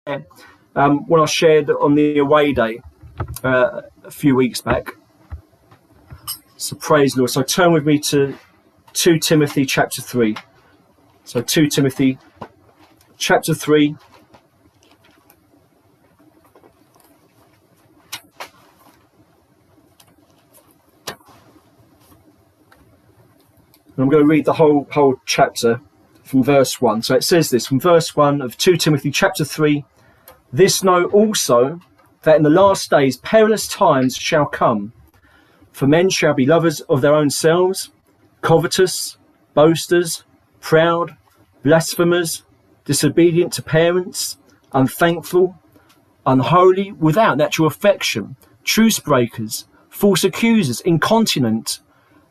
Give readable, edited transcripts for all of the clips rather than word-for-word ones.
when I shared on the away day a few weeks back. So praise the Lord. So turn with me to 2 Timothy chapter 3. So 2 Timothy chapter 3. I'm going to read the whole chapter from verse 1. So it says this, from verse 1 of 2 Timothy chapter 3, "This know also, that in the last days perilous times shall come. For men shall be lovers of their own selves, covetous, boasters, proud, blasphemers, disobedient to parents, unthankful, unholy, without natural affection, truce breakers, false accusers, incontinent,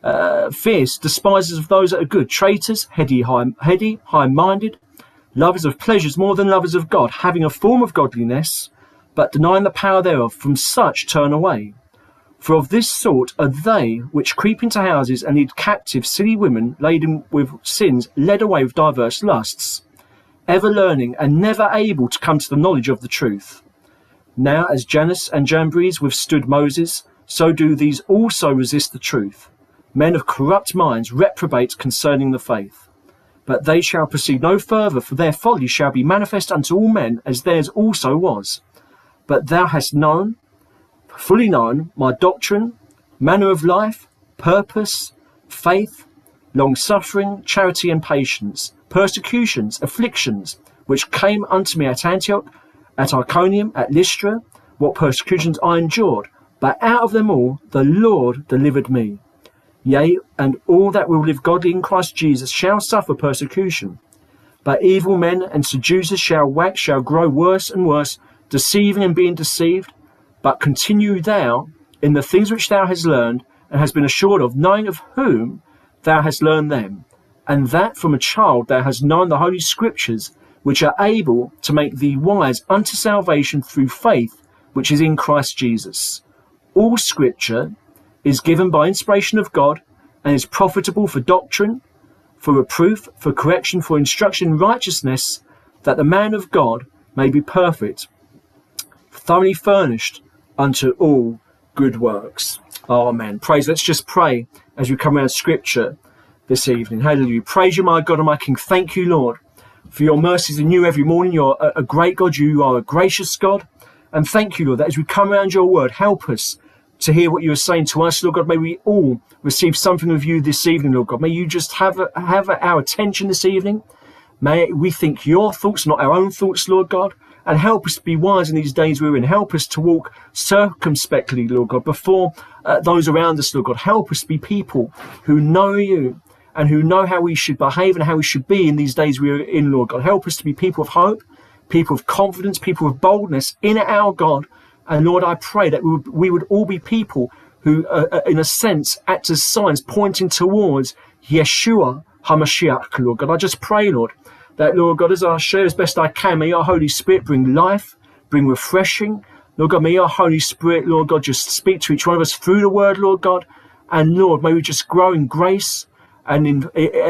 fierce, despisers of those that are good, traitors, heady, high-minded, lovers of pleasures more than lovers of God, having a form of godliness, but denying the power thereof. From such turn away. For of this sort are they which creep into houses and lead captive silly women laden with sins, led away with diverse lusts, ever learning and never able to come to the knowledge of the truth. Now as Jannes and Jambres withstood Moses, so do these also resist the truth. Men of corrupt minds reprobate concerning the faith. But they shall proceed no further, for their folly shall be manifest unto all men, as theirs also was. But thou hast known, fully known, my doctrine, manner of life, purpose, faith, long-suffering, charity and patience, persecutions, afflictions, which came unto me at Antioch, at Iconium, at Lystra, what persecutions I endured, but out of them all the Lord delivered me. Yea, and all that will live godly in Christ Jesus shall suffer persecution. But evil men and seducers shall grow worse and worse, deceiving and being deceived. But continue thou in the things which thou hast learned, and hast been assured of, knowing of whom thou hast learned them, and that from a child thou hast known the holy scriptures, which are able to make thee wise unto salvation through faith which is in Christ Jesus. All scripture is given by inspiration of God, and is profitable for doctrine, for reproof, for correction, for instruction in righteousness, that the man of God may be perfect, thoroughly furnished unto all good works. Amen. Praise. Let's just pray as we come around scripture this evening. Hallelujah. Praise you, my God and my King. Thank you, Lord, for your mercies are new every morning. You're a great God. You are a gracious God. And thank you, Lord, that as we come around your word, help us to hear what you are saying to us, Lord God. May we all receive something of you this evening, Lord God. May you just have our attention this evening. May we think your thoughts, not our own thoughts, Lord God. And help us to be wise in these days we're in. Help us to walk circumspectly, Lord God, before those around us, Lord God. Help us to be people who know you and who know how we should behave and how we should be in these days we're in, Lord God. Help us to be people of hope, people of confidence, people of boldness in our God. And Lord, I pray that we would all be people who, in a sense, act as signs pointing towards Yeshua HaMashiach, Lord God. I just pray, Lord, that, Lord God, as I share as best I can, may your Holy Spirit bring life, bring refreshing. Lord God, may your Holy Spirit, Lord God, just speak to each one of us through the word, Lord God. And Lord, may we just grow in grace and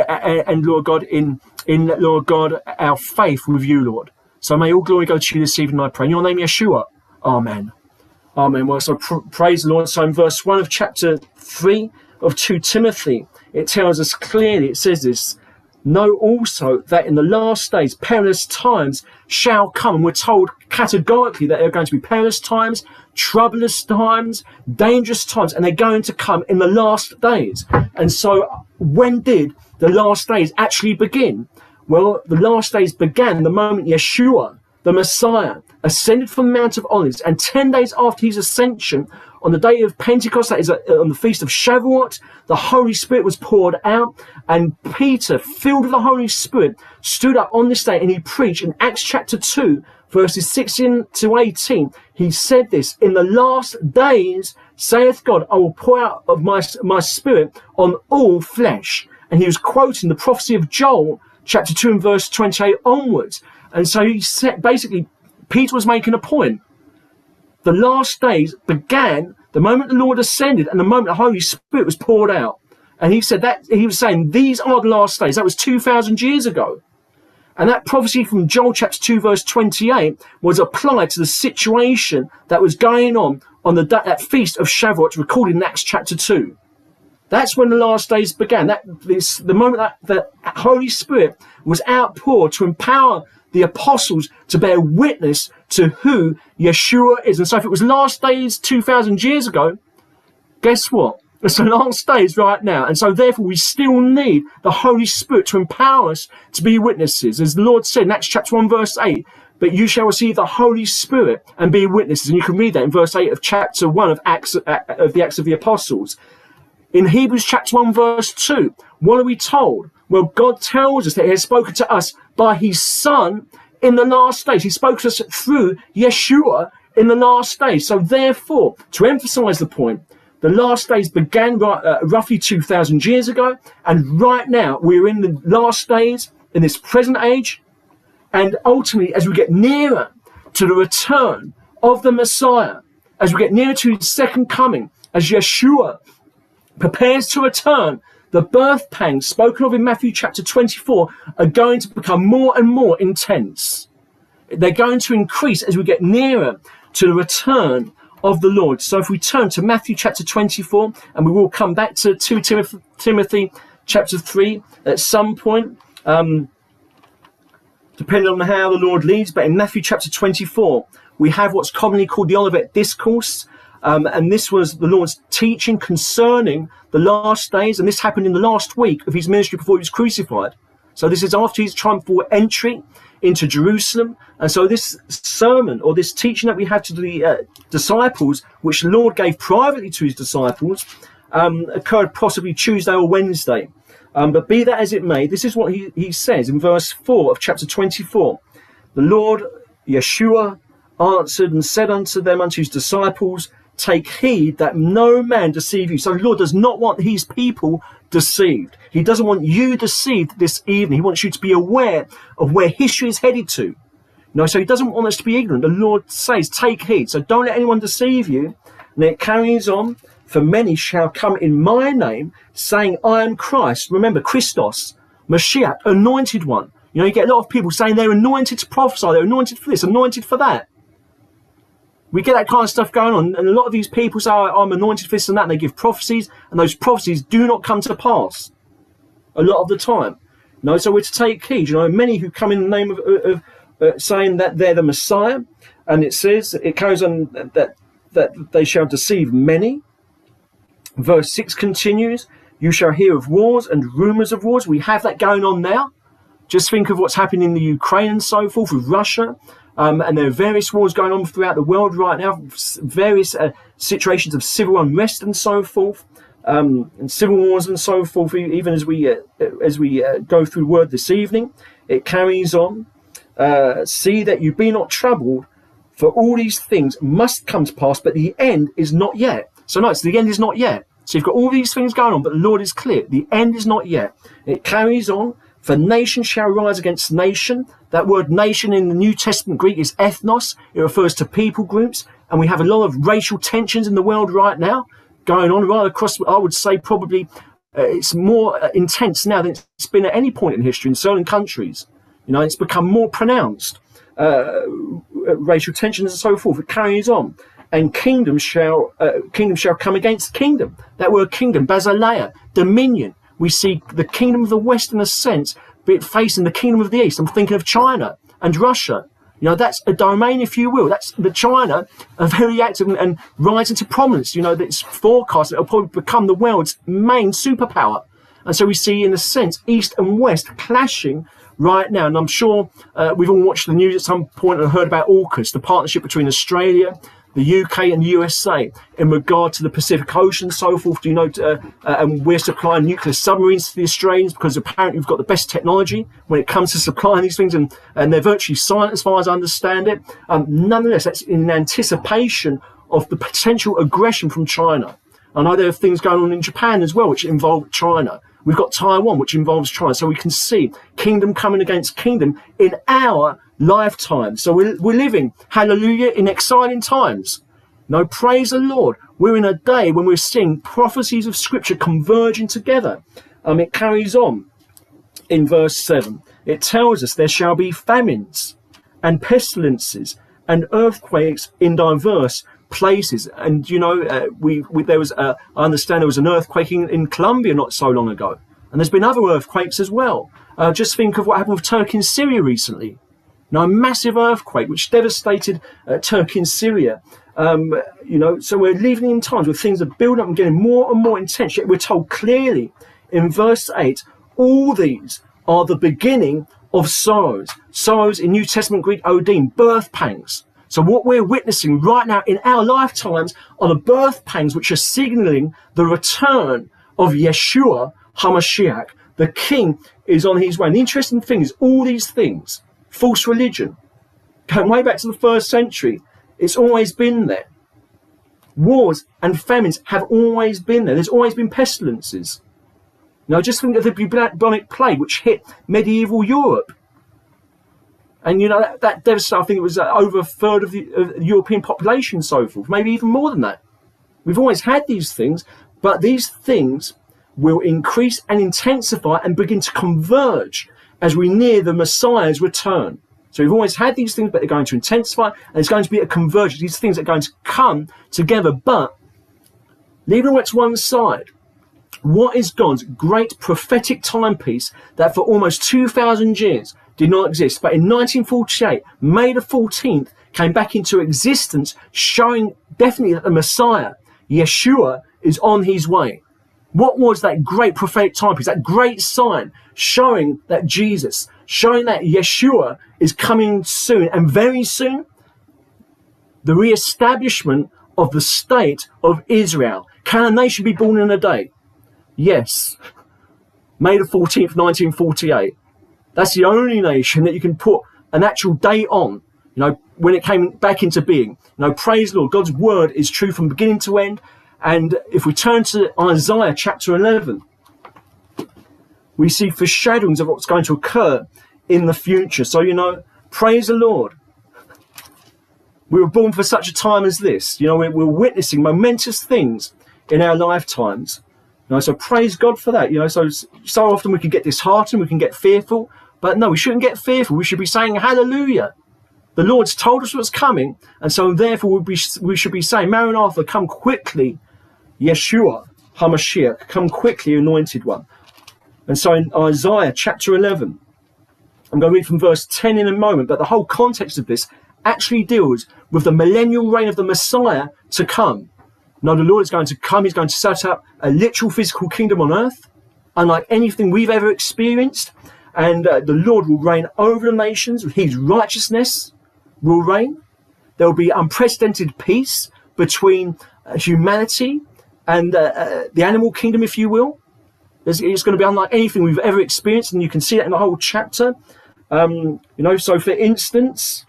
Lord God, in Lord God, our faith with you, Lord. So may all glory go to you this evening, I pray. In your name, Yeshua. Amen. Amen. Well, so praise the Lord. So in verse 1 of chapter 3 of 2 Timothy, it tells us clearly, it says this, "Know also that in the last days perilous times shall come." And we're told categorically that there are going to be perilous times, troublous times, dangerous times, and they're going to come in the last days. And so when did the last days actually begin? Well, the last days began the moment Yeshua, the Messiah, ascended from the Mount of Olives, and 10 days after his ascension, on the day of Pentecost, that is on the feast of Shavuot, the Holy Spirit was poured out, and Peter, filled with the Holy Spirit, stood up on this day and he preached in Acts chapter 2, verses 16 to 18. He said this, "In the last days, saith God, I will pour out of my spirit on all flesh." And he was quoting the prophecy of Joel, chapter 2 and verse 28 onwards. And so he said, basically, Peter was making a point. The last days began the moment the Lord ascended and the moment the Holy Spirit was poured out. And he said that, he was saying, these are the last days. That was 2,000 years ago. And that prophecy from Joel chapter 2 verse 28 was applied to the situation that was going on that feast of Shavuot recorded in Acts chapter 2. That's when the last days began. The moment that the Holy Spirit was outpoured to empower the apostles to bear witness to who Yeshua is. And so if it was last days 2,000 years ago, guess what? It's the last days right now. And so therefore we still need the Holy Spirit to empower us to be witnesses. As the Lord said in Acts chapter 1 verse 8, but you shall receive the Holy Spirit and be witnesses. And you can read that in verse 8 of chapter 1 of the Acts of the Apostles. In Hebrews chapter 1 verse 2, what are we told? Well, God tells us that he has spoken to us by his Son in the last days. He spoke to us through Yeshua in the last days. So therefore, to emphasize the point, the last days began roughly 2,000 years ago. And right now, we're in the last days, in this present age. And ultimately, as we get nearer to the return of the Messiah, as we get nearer to his second coming, as Yeshua prepares to return, the birth pangs spoken of in Matthew chapter 24 are going to become more and more intense. They're going to increase as we get nearer to the return of the Lord. So if we turn to Matthew chapter 24, and we will come back to 2 Timothy chapter 3 at some point, depending on how the Lord leads. But in Matthew chapter 24, we have what's commonly called the Olivet Discourse. And this was the Lord's teaching concerning the last days. And this happened in the last week of his ministry before he was crucified. So this is after his triumphal entry into Jerusalem. And so this sermon, or this teaching that we had to the disciples, which the Lord gave privately to his disciples, occurred possibly Tuesday or Wednesday. But be that as it may, this is what he says in verse 4 of chapter 24. The Lord, Yeshua, answered and said unto them, unto his disciples, take heed that no man deceive you. So the Lord does not want his people deceived. He doesn't want you deceived this evening. He wants you to be aware of where history is headed to. So he doesn't want us to be ignorant. The Lord says, take heed. So don't let anyone deceive you. And it carries on, for many shall come in my name, saying, I am Christ. Remember, Christos, Mashiach, anointed one. You get a lot of people saying they're anointed to prophesy, they're anointed for this, anointed for that. We get that kind of stuff going on, and a lot of these people say, I'm anointed for this and that, and they give prophecies, and those prophecies do not come to pass a lot of the time. So we're to take heed. Many who come in the name of saying that they're the Messiah, and it carries on that they shall deceive many. Verse 6 continues, you shall hear of wars and rumours of wars. We have that going on now. Just think of what's happening in the Ukraine and so forth, with Russia. And there are various wars going on throughout the world right now, various situations of civil unrest and so forth, and civil wars and so forth. Even as we go through the word this evening, it carries on. See that you be not troubled, for all these things must come to pass, but the end is not yet. So notice, the end is not yet. So you've got all these things going on, but the Lord is clear. The end is not yet. It carries on. For nation shall rise against nation. That word nation in the New Testament Greek is ethnos. It refers to people groups. And we have a lot of racial tensions in the world right now going on right across. I would say probably it's more intense now than it's been at any point in history in certain countries. It's become more pronounced. Racial tensions and so forth. It carries on. And kingdom shall come against kingdom. That word kingdom, basileia, dominion. We see the kingdom of the West, in a sense, be it facing the kingdom of the East. I'm thinking of China and Russia. That's a domain, if you will. That's the China are very active and rising to prominence. That it's forecast that it'll probably become the world's main superpower. And so we see, in a sense, East and West clashing right now. And I'm sure we've all watched the news at some point and heard about AUKUS, the partnership between Australia, the UK and the USA in regard to the Pacific Ocean and so forth. And we're supplying nuclear submarines to the Australians because apparently we've got the best technology when it comes to supplying these things, and they're virtually silent as far as I understand it. Nonetheless, that's in anticipation of the potential aggression from China. I know there are things going on in Japan as well which involve China. We've got Taiwan, which involves China. So we can see kingdom coming against kingdom in our lifetime. So we're living, hallelujah, in exciting times. Praise the Lord. We're in a day when we're seeing prophecies of Scripture converging together. It carries on in verse 7. it tells us there shall be famines and pestilences and earthquakes in diverse places. And there was I understand there was an earthquake in Colombia not so long ago, and there's been other earthquakes as well. Just think of what happened with Turkey and Syria recently. A massive earthquake which devastated Turkey and Syria. So we're living in times where things are building up and getting more and more intense. Yet we're told clearly in verse 8, all these are the beginning of sorrows. Sorrows in New Testament Greek, odein, birth pangs. So what we're witnessing right now in our lifetimes are the birth pangs which are signaling the return of Yeshua HaMashiach. The King is on his way. And the interesting thing is all these things, false religion, going way back to the 1st century, it's always been there. Wars and famines have always been there. There's always been pestilences. Now just think of the bubonic plague which hit medieval Europe. And that devastated, I think it was over a third of the European population and so forth, maybe even more than that. We've always had these things, but these things will increase and intensify and begin to converge as we near the Messiah's return. So we've always had these things, but they're going to intensify, and there's going to be a convergence. These things are going to come together, but leaving it to one side, what is God's great prophetic timepiece that for almost 2,000 years did not exist, but in 1948, May the 14th, came back into existence, showing definitely that the Messiah, Yeshua, is on his way. What was that great prophetic timepiece, that great sign showing that Jesus, showing that Yeshua is coming soon, and very soon? The re-establishment of the state of Israel. Can a nation be born in a day? Yes. May the 14th, 1948. That's the only nation that you can put an actual date on, when it came back into being. Praise the Lord. God's word is true from beginning to end. And if we turn to Isaiah chapter 11, we see foreshadowings of what's going to occur in the future. So, praise the Lord. We were born for such a time as this. We're witnessing momentous things in our lifetimes. So praise God for that. So often we can get disheartened, we can get fearful, but no, we shouldn't get fearful. We should be saying hallelujah. The Lord's told us what's coming, and so therefore we should be saying, Maranatha, come quickly, Yeshua HaMashiach, come quickly, anointed one. And so in Isaiah chapter 11, I'm going to read from verse 10 in a moment, but the whole context of this actually deals with the millennial reign of the Messiah to come. Now the Lord is going to come, he's going to set up a literal physical kingdom on earth, unlike anything we've ever experienced, and the Lord will reign over the nations. His righteousness will reign. There will be unprecedented peace between humanity and the animal kingdom, if you will. It's going to be unlike anything we've ever experienced, and you can see that in the whole chapter. So for instance,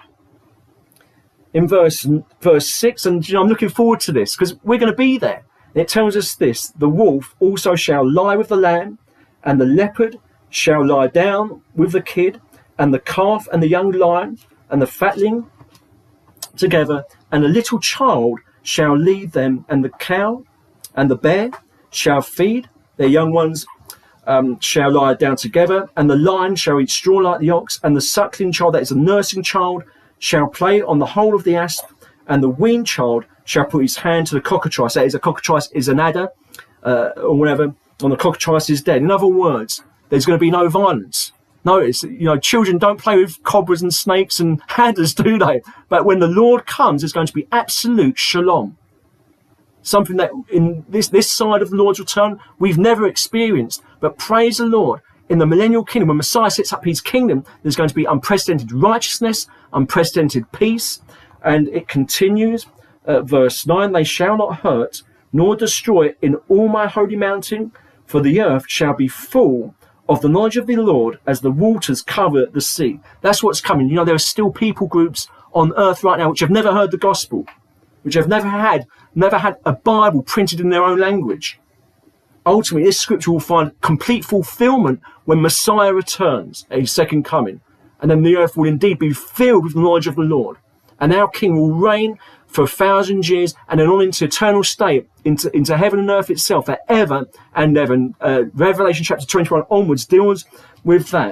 in verse 6, and I'm looking forward to this because we're going to be there. It tells us this: the wolf also shall lie with the lamb, and the leopard shall lie down with the kid, and the calf and the young lion and the fatling together, and the little child shall lead them, and the cow and the bear shall feed, their young ones shall lie down together, and the lion shall eat straw like the ox, and the suckling child, that is a nursing child, shall play on the hole of the asp, and the weaned child shall put his hand to the cockatrice. That is, a cockatrice is an adder, or whatever, and the cockatrice is dead. In other words, there's going to be no violence. Notice, children don't play with cobras and snakes and adders, do they? But when the Lord comes, there's going to be absolute shalom. Something that in this side of the Lord's return, we've never experienced. But praise the Lord, in the millennial kingdom, when Messiah sets up his kingdom, there's going to be unprecedented righteousness, unprecedented peace. And it continues, verse 9, they shall not hurt nor destroy in all my holy mountain, for the earth shall be full of the knowledge of the Lord as the waters cover the sea. That's what's coming. There are still people groups on earth right now which have never heard the gospel, which have never had a Bible printed in their own language. Ultimately, this scripture will find complete fulfillment when Messiah returns at his second coming. And then the earth will indeed be filled with the knowledge of the Lord. And our King will reign for 1,000 years and then on into eternal state, into heaven and earth itself, forever and ever. Revelation chapter 21 onwards deals with that.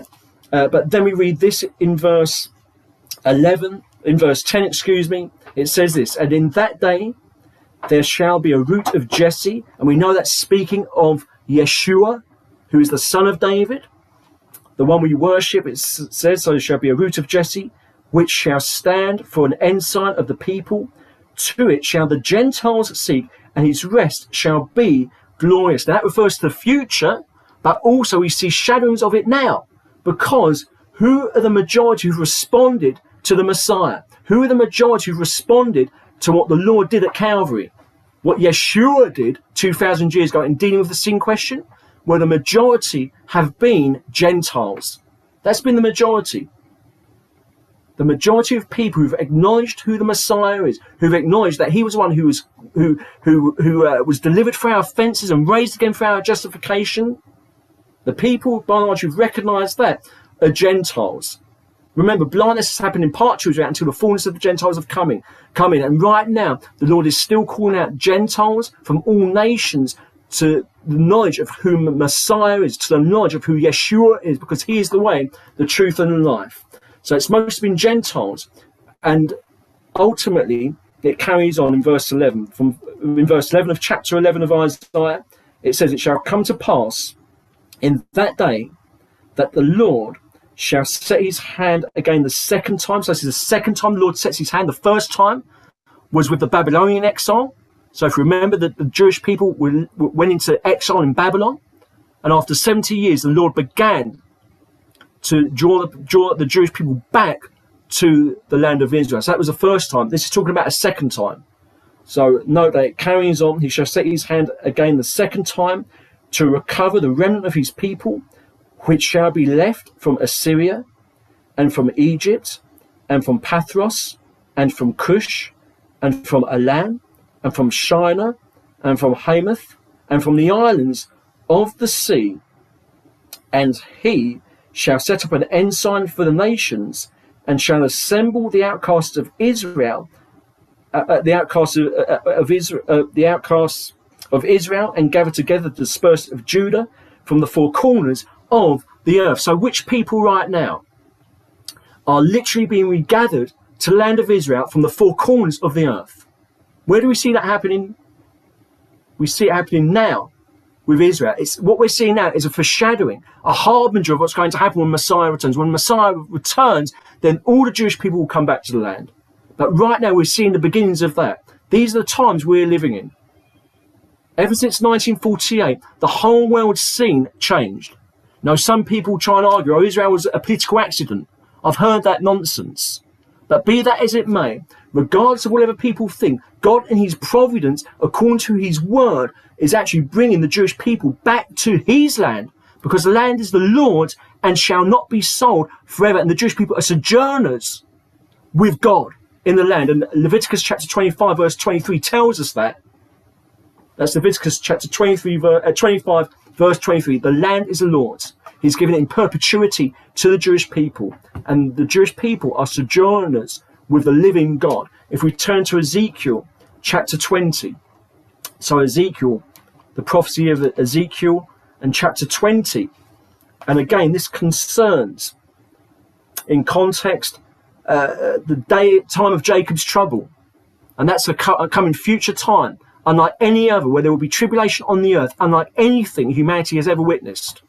But then we read this in verse 11, in verse 10, excuse me. It says this, and in that day there shall be a root of Jesse, and we know that's speaking of Yeshua, who is the son of David, the one we worship. It says, so there shall be a root of Jesse, which shall stand for an ensign of the people. To it shall the Gentiles seek, and his rest shall be glorious. Now that refers to the future, but also we see shadows of it now, because who are the majority who responded to the Messiah? Who are the majority who responded to what the Lord did at Calvary? What Yeshua did 2,000 years ago in dealing with the sin question? Well, the majority have been Gentiles. That's been the majority. The majority of people who've acknowledged who the Messiah is, who've acknowledged that he was one who was delivered for our offences and raised again for our justification. The people, by and large, who've recognised that are Gentiles. Remember, blindness has happened in part to Israel until the fullness of the Gentiles have come in. And right now, the Lord is still calling out Gentiles from all nations to the knowledge of who Messiah is, to the knowledge of who Yeshua is, because he is the way, the truth, and the life. So it's mostly been Gentiles. And ultimately, it carries on in verse 11. In verse 11 of chapter 11 of Isaiah, it says, it shall come to pass in that day that the Lord shall set his hand again the second time. So this is the second time the Lord sets his hand. The first time was with the Babylonian exile. So if you remember that the Jewish people went into exile in Babylon, and after 70 years, the Lord began to draw the Jewish people back to the land of Israel. So that was the first time. This is talking about a second time. So note that it carries on. He shall set his hand again the second time to recover the remnant of his people, which shall be left from Assyria, and from Egypt, and from Pathros, and from Cush, and from Elam, and from Shinar, and from Hamath, and from the islands of the sea. And he shall set up an ensign for the nations, and shall assemble the outcasts of Israel, the outcasts of Israel, and gather together the dispersed of Judah from the four corners of the earth. So which people right now are literally being regathered to the land of Israel from the four corners of the earth? Where do we see that happening? We see it happening now with Israel. It's what we're seeing now is a foreshadowing, a harbinger of what's going to happen when Messiah returns. When Messiah returns, then all the Jewish people will come back to the land. But right now we're seeing the beginnings of that. These are the times we're living in. Ever since 1948, the whole world scene changed. Now, some people try and argue, oh, Israel was a political accident. I've heard that nonsense. But be that as it may, regardless of whatever people think, God in his providence, according to his word, is actually bringing the Jewish people back to his land, because the land is the Lord's and shall not be sold forever. And the Jewish people are sojourners with God in the land. And Leviticus chapter 25, verse 23 tells us that. That's Leviticus chapter 25, verse 23. The land is the Lord's. He's given it in perpetuity to the Jewish people. And the Jewish people are sojourners with the living God. If we turn to Ezekiel chapter 20. So Ezekiel, the prophecy of Ezekiel and chapter 20. And again, this concerns, in context, the time of Jacob's trouble. And that's a coming future time, unlike any other, where there will be tribulation on the earth, unlike anything humanity has ever witnessed.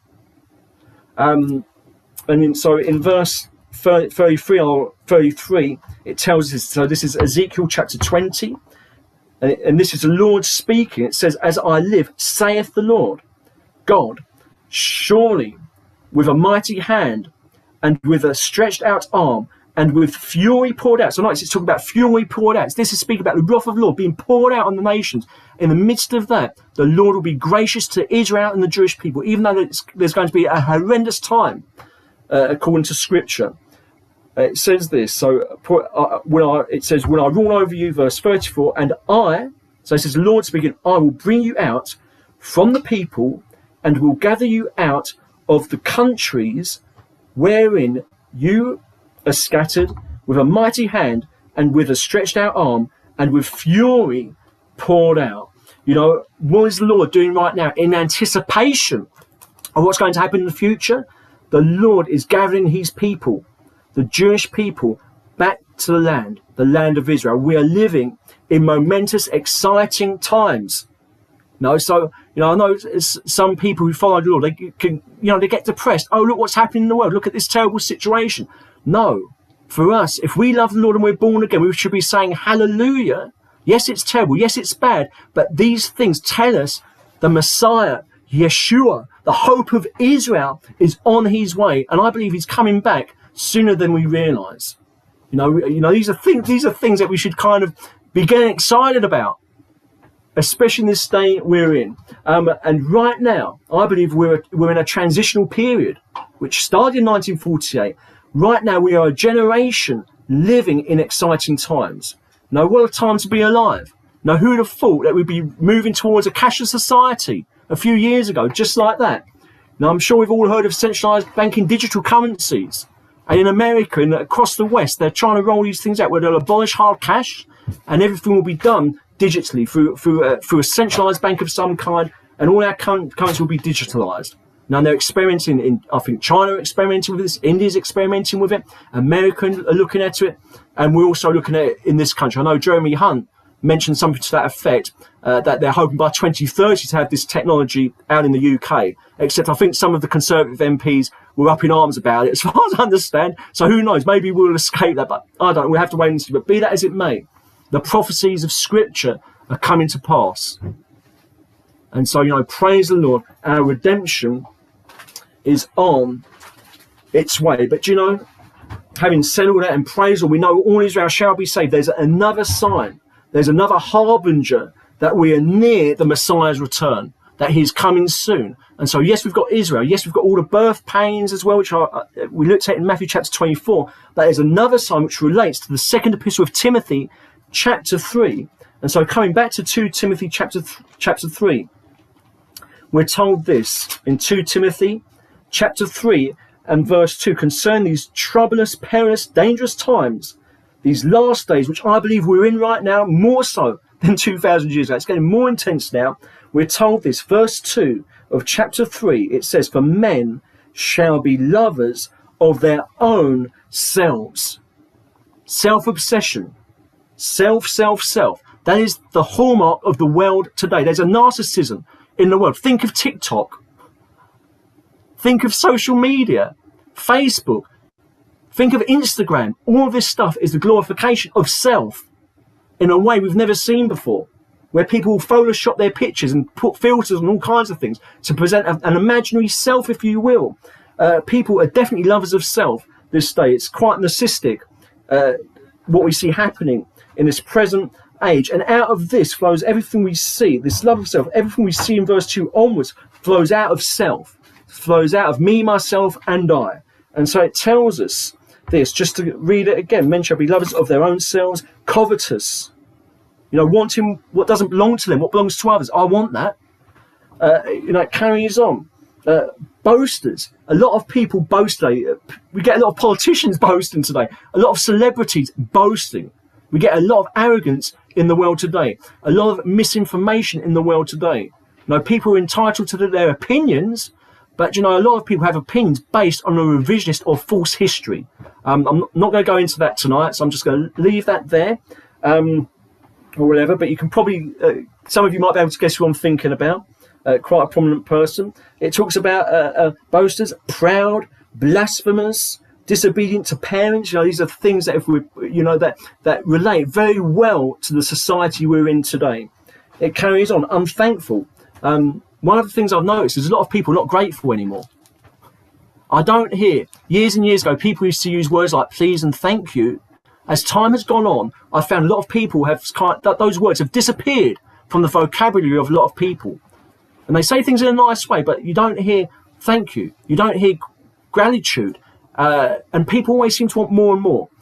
So in verse 33 or 33, it tells us, so this is Ezekiel chapter 20, and this is the Lord speaking. It says, as I live, saith the Lord God, surely with a mighty hand and with a stretched out arm and with fury poured out. So notice it's talking about fury poured out. This is speaking about the wrath of the Lord being poured out on the nations. In the midst of that, the Lord will be gracious to Israel and the Jewish people, even though there's going to be a horrendous time, according to Scripture. It says this, so it says, when I rule over you, verse 34, and so it says, the Lord speaking, I will bring you out from the people and will gather you out of the countries wherein you are scattered, with a mighty hand and with a stretched out arm and with fury poured out. You know, what is the Lord doing right now in anticipation of what's going to happen in the future? the Lord is gathering his people, the Jewish people, back to the land of Israel. We are living in momentous, exciting times. No, so, I know some people who follow the Lord, they can, they get depressed. Oh, look what's happening in the world. Look at this terrible situation. No, for us, if we love the Lord and we're born again, we should be saying hallelujah. Yes, it's terrible. Yes, it's bad. But these things tell us the Messiah, Yeshua, the hope of Israel, is on his way. And I believe he's coming back sooner than we realize. These are things that we should kind of be getting excited about, especially in this state we're in. And right now, I believe we're in a transitional period, which started in 1948. Right now, we are a generation living in exciting times. Now, what a time to be alive. Now, who would have thought that we'd be moving towards a cashless society a few years ago, just like that? Now, I'm sure we've all heard of centralized banking digital currencies. And in America and across the West, they're trying to roll these things out where they'll abolish hard cash and everything will be done digitally through a centralized bank of some kind, and all our currency will be digitalized. Now they're experimenting I think China are experimenting with this, India's experimenting with it, America are looking at it, and we're also looking at it in this country. I know Jeremy Hunt mentioned something to that effect, that they're hoping by 2030 to have this technology out in the UK, except I think some of the Conservative MPs were up in arms about it, as far as I understand. So who knows, maybe we'll escape that, but I don't know, we'll have to wait and see. But be that as it may, the prophecies of Scripture are coming to pass. And so, praise the Lord, our redemption is on its way. But, having said all that and praise the Lord, we know all Israel shall be saved. There's another sign, there's another harbinger that we are near the Messiah's return, that he's coming soon. And so, yes, we've got Israel. Yes, we've got all the birth pains as well, which we looked at in Matthew chapter 24. But there's another sign which relates to the second epistle of Timothy, chapter 3. And so coming back to 2 Timothy chapter 3, we're told this in 2 Timothy chapter 3 and verse 2, concerning these troublous, perilous, dangerous times, these last days, which I believe we're in right now, more so than 2,000 years ago. It's getting more intense now. We're told this, verse 2 of chapter 3, it says, for men shall be lovers of their own selves. Self-obsession. Self. That is the hallmark of the world today. There's a narcissism in the world. Think of TikTok. Think of social media, Facebook. Think of Instagram. All of this stuff is the glorification of self in a way we've never seen before, where people Photoshop their pictures and put filters and all kinds of things to present an imaginary self, if you will. People are definitely lovers of self this day. It's quite narcissistic, what we see happening in this present age. And out of this flows everything we see, this love of self. Everything we see in verse 2 onwards flows out of self, flows out of me, myself, and I. And so it tells us this, just to read it again, men shall be lovers of their own selves, covetous, wanting what doesn't belong to them, what belongs to others. I want that. It carries on. Boasters. A lot of people boast today. We get a lot of politicians boasting today. A lot of celebrities boasting. We get a lot of arrogance in the world today. A lot of misinformation in the world today. People are entitled to their opinions, but a lot of people have opinions based on a revisionist or false history. I'm not going to go into that tonight, so I'm just going to leave that there, or whatever. But you can probably, some of you might be able to guess who I'm thinking about. Quite a prominent person. It talks about boasters, proud, blasphemous, disobedient to parents. These are things that if we, that relate very well to the society we're in today. It carries on. Unthankful. One of the things I've noticed is a lot of people not grateful anymore. I don't hear, years and years ago, people used to use words like please and thank you. As time has gone on, I've found a lot of people those words have disappeared from the vocabulary of a lot of people. And they say things in a nice way, but you don't hear thank you. You don't hear gratitude. And people always seem to want more and more.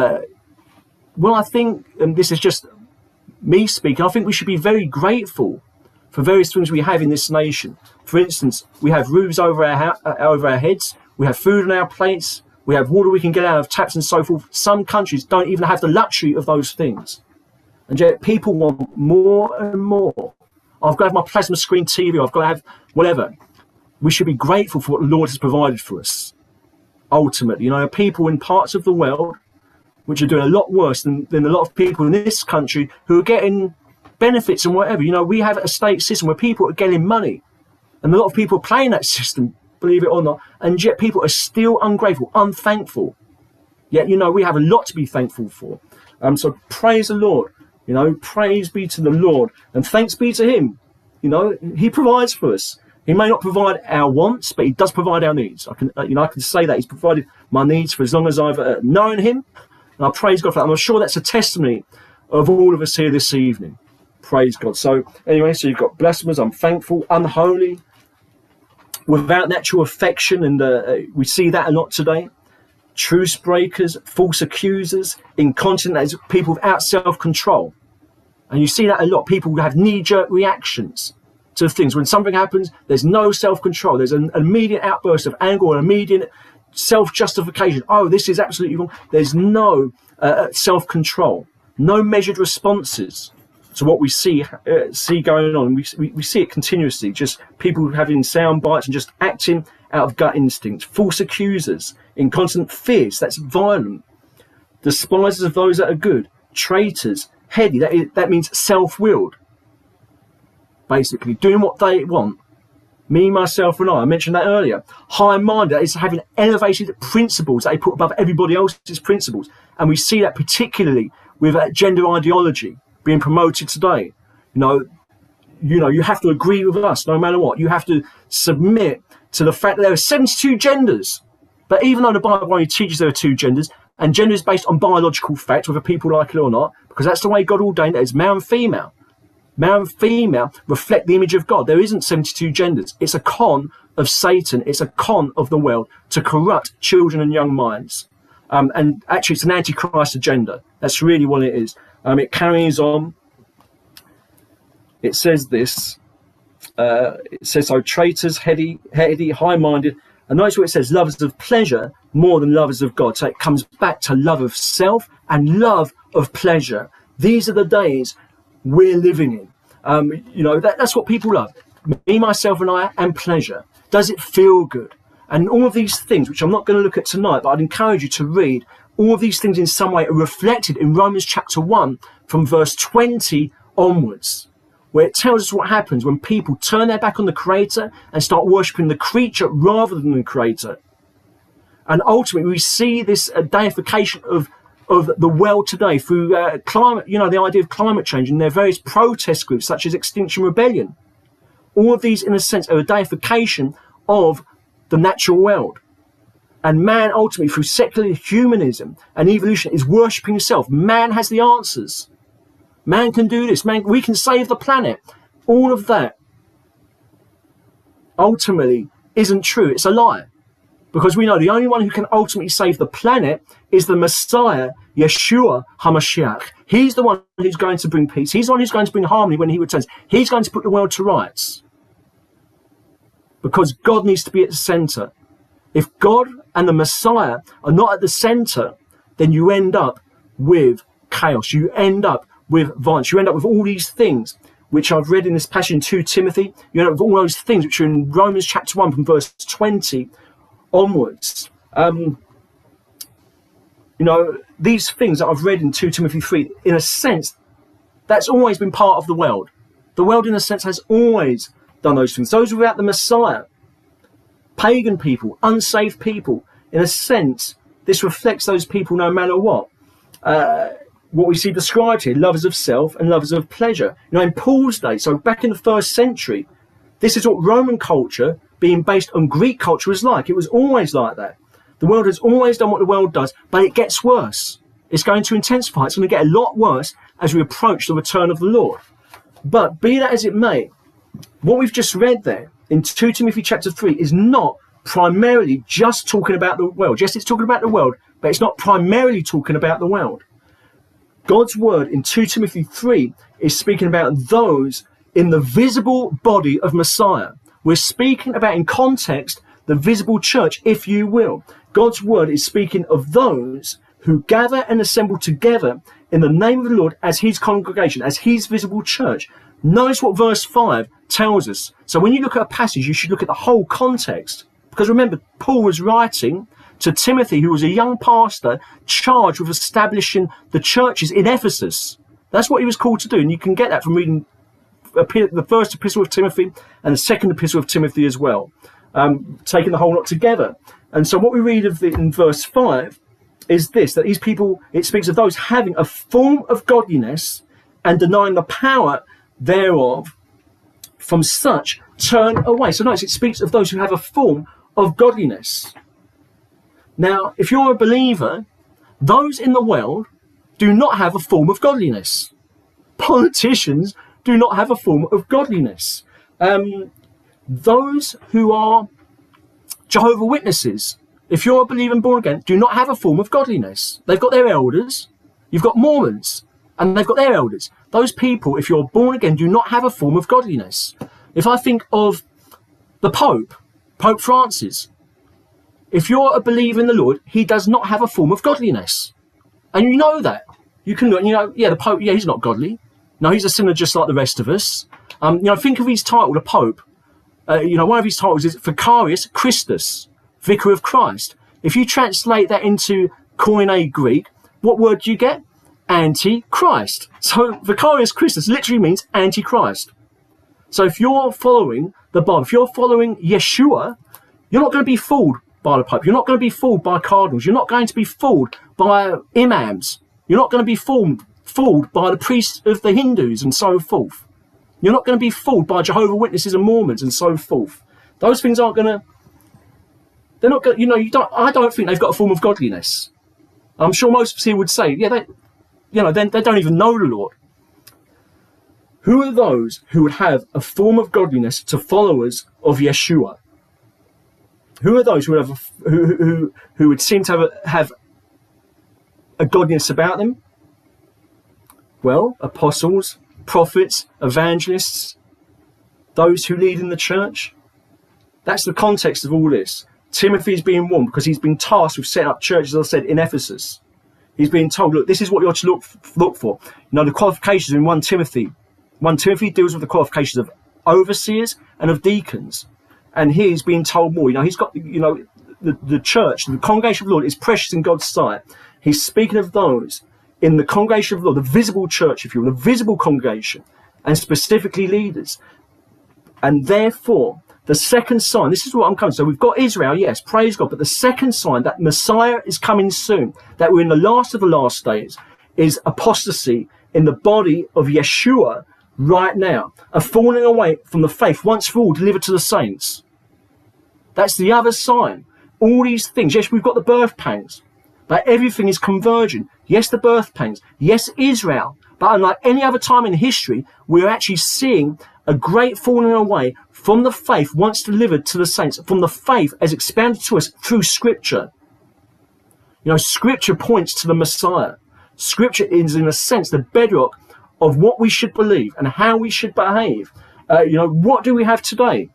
Well, I think, and this is just me speaking, I think we should be very grateful for various things we have in this nation. For instance, we have roofs over our heads, we have food on our plates, we have water we can get out of taps and so forth. Some countries don't even have the luxury of those things. And yet people want more and more. I've got to have my plasma screen TV, I've got to have whatever. We should be grateful for what the Lord has provided for us. ultimately. You know, people in parts of the world which are doing a lot worse than a lot of people in this country who are getting benefits and whatever. You know, we have a state system where people are getting money, and a lot of people are playing that system, believe it or not, and yet people are still ungrateful, unthankful. Yet, you know, we have a lot to be thankful for. So praise the Lord. You know, praise be to the Lord, and thanks be to him. You know, he provides for us. He may not provide our wants, but he does provide our needs. I can say that he's provided my needs for as long as I've known him. And I praise God for that. I'm sure that's a testimony of all of us here this evening. Praise God. So anyway, so you've got blasphemers, unthankful, unholy, without natural affection, and we see that a lot today. Truce breakers, false accusers, incontinent, that is people without self-control. And you see that a lot. People who have knee-jerk reactions to things. When something happens, there's no self-control. There's an immediate outburst of anger or an immediate self-justification. Oh, this is absolutely wrong. There's no self-control, no measured responses to what we see going on. We see it continuously, just people having sound bites and just acting out of gut instinct. False accusers, incontinent, fierce, that's violent. Despisers of those that are good. Traitors, heady, that means self-willed. Basically, doing what they want. Me, myself, and I mentioned that earlier. High-minded is having elevated principles that they put above everybody else's principles. And we see that particularly with gender ideology being promoted today. You have to agree with us no matter what. You have to submit to the fact that there are 72 genders. But even though the Bible only teaches there are 2 genders, and gender is based on biological fact, whether people like it or not, because that's the way God ordained it, it's male and female. Male and female reflect the image of God. There isn't 72 genders. It's a con of Satan. It's a con of the world to corrupt children and young minds. And actually, it's an antichrist agenda. That's really what it is. It carries on. It says this. It says, so traitors, heady, high-minded. And notice what it says, lovers of pleasure more than lovers of God. So it comes back to love of self and love of pleasure. These are the days we're living in. That's what people love. Me, myself, and I, and pleasure. Does it feel good? And all of these things, which I'm not going to look at tonight, but I'd encourage you to read, all of these things in some way are reflected in Romans chapter 1 from verse 20 onwards, where it tells us what happens when people turn their back on the Creator and start worshipping the creature rather than the Creator. And ultimately, we see this deification of the world today through climate, the idea of climate change and their various protest groups such as Extinction Rebellion. All of these, in a sense, are a deification of the natural world. And man, ultimately, through secular humanism and evolution, is worshipping himself. Man has the answers. Man can do this. Man, we can save the planet. All of that, ultimately, isn't true. It's a lie. Because we know the only one who can ultimately save the planet is the Messiah, Yeshua HaMashiach. He's the one who's going to bring peace. He's the one who's going to bring harmony when he returns. He's going to put the world to rights. Because God needs to be at the center. If God and the Messiah are not at the center, then you end up with chaos. You end up with violence. You end up with all these things, which I've read in this passage in 2 Timothy. You end up with all those things which are in Romans chapter 1 from verse 20 onwards. These things that I've read in 2 Timothy 3, in a sense, that's always been part of the world. The world, in a sense, has always done those things. Those without the Messiah, pagan people, unsaved people, in a sense, this reflects those people no matter what. What we see described here, lovers of self and lovers of pleasure. In Paul's day, so back in the 1st century, this is what Roman culture, being based on Greek culture, was like. It was always like that. The world has always done what the world does, but it gets worse. It's going to intensify. It's going to get a lot worse as we approach the return of the Lord. But be that as it may, what we've just read there in 2 Timothy chapter 3 is not primarily just talking about the world. Yes, it's talking about the world, but it's not primarily talking about the world. God's word in 2 Timothy 3 is speaking about those in the visible body of Messiah. We're speaking about, in context, the visible church, if you will. God's word is speaking of those who gather and assemble together in the name of the Lord as his congregation, as his visible church. Notice what verse 5 tells us. So when you look at a passage, you should look at the whole context. Because remember, Paul was writing to Timothy, who was a young pastor charged with establishing the churches in Ephesus. That's what he was called to do. And you can get that from reading the first epistle of Timothy and the second epistle of Timothy as well, taking the whole lot together. And so what we read in verse 5 is this, that these people, it speaks of those having a form of godliness and denying the power thereof, from such turn away. So notice it speaks of those who have a form of godliness. Now, if you're a believer, those in the world do not have a form of godliness. Politicians do not have a form of godliness. Those who are Jehovah's Witnesses, if you're a believer and born again, do not have a form of godliness. They've got their elders. You've got Mormons, and they've got their elders. Those people, if you're born again, do not have a form of godliness. If I think of the Pope, Pope Francis, if you're a believer in the Lord, he does not have a form of godliness. And you know that. You can, yeah, the Pope, yeah, he's not godly. No, he's a sinner just like the rest of us. Think of his title, the Pope. One of his titles is Vicarius Christus, Vicar of Christ. If you translate that into Koine Greek, what word do you get? Antichrist. So Vicarius Christus literally means Antichrist. So if you're following the Bible, if you're following Yeshua, you're not going to be fooled by the Pope. You're not going to be fooled by cardinals. You're not going to be fooled by imams. You're not going to be fooled by the priests of the Hindus and so forth. You're not going to be fooled by Jehovah's Witnesses and Mormons and so forth. Those things aren't going to, they're not going to, I don't think they've got a form of godliness. I'm sure most of us here would say, yeah, they don't even know the Lord. Who are those who would have a form of godliness to followers of Yeshua? Who are those who would have who would seem to have a godliness about them? Well, apostles, prophets, evangelists, those who lead in the church. That's the context of all this. Timothy's being warned because he's been tasked with setting up churches, as I said, in Ephesus. He's being told, look, this is what you're to look for. The qualifications in 1 Timothy. 1 Timothy deals with the qualifications of overseers and of deacons. And here he's being told more. He's got, the church, the congregation of the Lord is precious in God's sight. He's speaking of those in the congregation of the Lord, the visible church, if you will, the visible congregation, and specifically leaders. And therefore, the second sign, this is what I'm coming to. So we've got Israel, yes, praise God. But the second sign that Messiah is coming soon, that we're in the last of the last days, is apostasy in the body of Yeshua right now. A falling away from the faith once for all delivered to the saints. That's the other sign. All these things, yes, we've got the birth pangs, but everything is converging. Yes, the birth pangs. Yes, Israel. But unlike any other time in history, we're actually seeing a great falling away from the faith once delivered to the saints, from the faith as expounded to us through Scripture. Scripture points to the Messiah. Scripture is, in a sense, the bedrock of what we should believe and how we should behave. What do we have today?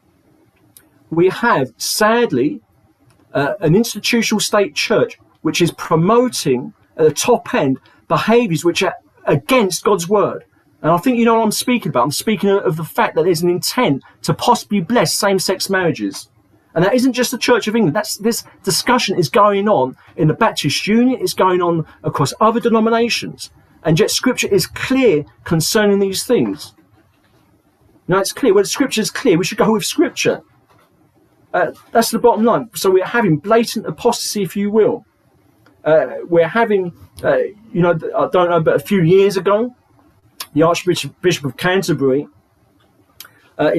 We have, sadly, an institutional state church which is promoting at the top end behaviours which are against God's word. And I think you know what I'm speaking about. I'm speaking of the fact that there's an intent to possibly bless same-sex marriages. And that isn't just the Church of England. This discussion is going on in the Baptist Union. It's going on across other denominations. And yet Scripture is clear concerning these things. Now, it's clear. When Scripture is clear, we should go with Scripture. That's the bottom line. So we're having blatant apostasy, if you will. We're having, I don't know, but a few years ago, the Archbishop of Canterbury, there